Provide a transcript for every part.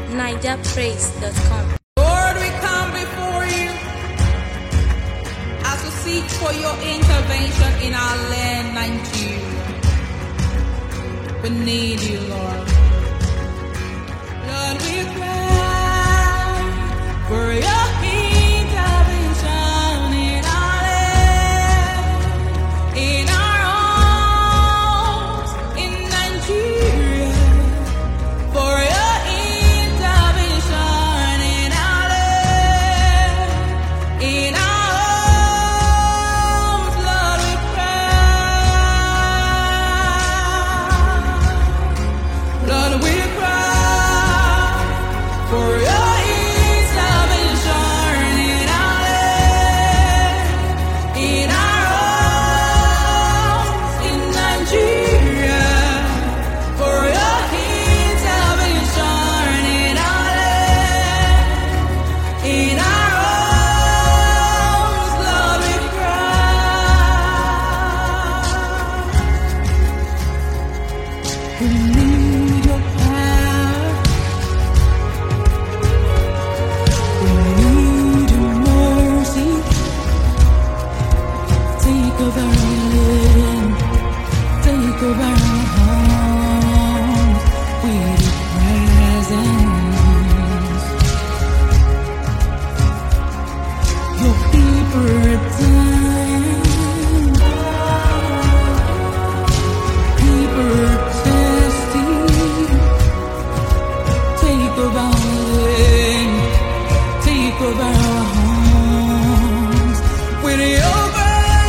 NigerPraise.com. Lord, we come before you as we seek for your intervention in our land, Nigeria. We need you, Lord. Lord, we cry for your intervention in our land, in our homes, in Nigeria. For your intervention in our land, in our homes, Lord, we cry. Lord, we cry for your intervention in our land, in our homes, in Nigeria. For your intervention in our land, in our homes, Lord, we cry. We need your power. We need your mercy. Take over our land. Take over our homes with your presence. Your people are dying. People are thirsty. Take over our land. Take over our homes with your grace.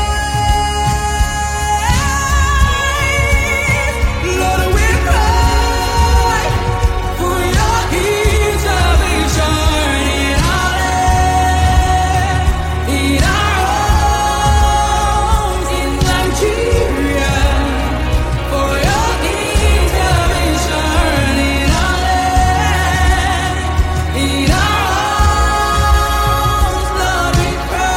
Lord, we cry for your intervention in our land, in our homes, in Nigeria. For your intervention in our land, in our homes, Lord, we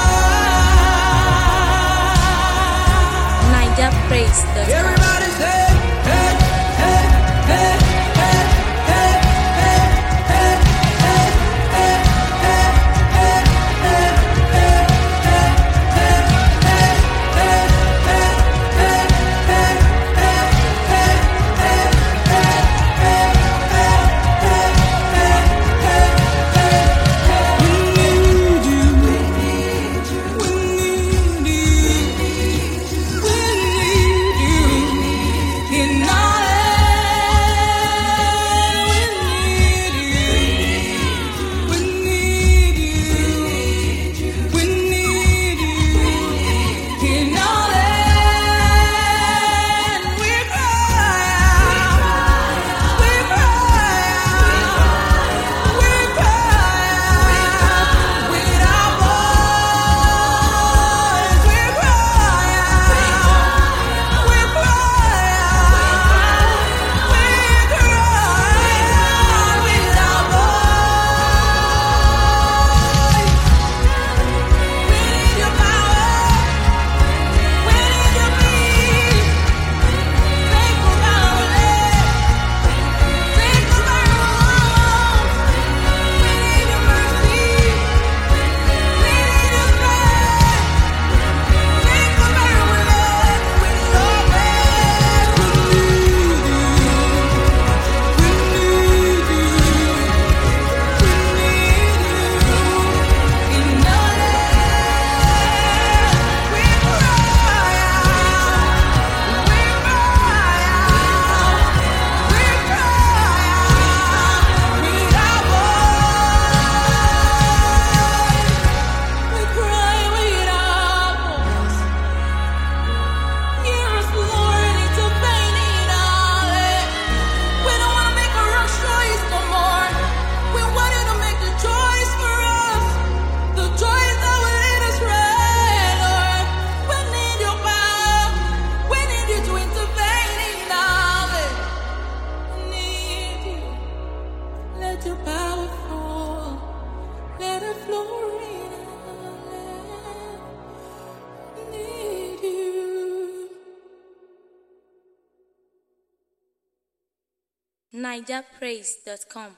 cry. NigerPraise.com. Everybody say, hey, hey, hey, hey, hey, hey, hey, hey, hey, hey, hey, hey, NigerPraise.com.